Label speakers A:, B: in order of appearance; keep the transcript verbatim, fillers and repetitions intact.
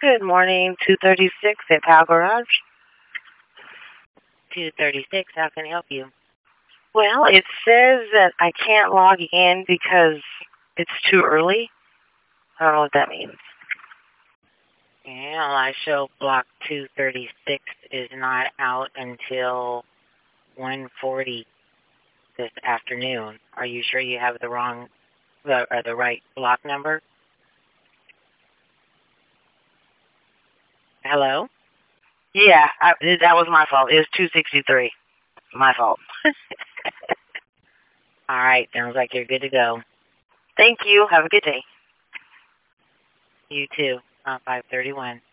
A: Good morning, two thirty-six at Pal Garage.
B: two thirty-six, how can I help you?
A: Well, it says that I can't log in because it's too early. I don't know what that means.
B: Well, I show block two thirty-six is not out until one forty this afternoon. Are you sure you have the wrong, the, or the right block number? Hello?
A: Yeah, I, that was my fault. It was two sixty-three. My fault.
B: All right, sounds like you're good to go.
A: Thank you. Have a good day.
B: You too. Uh, five thirty-one.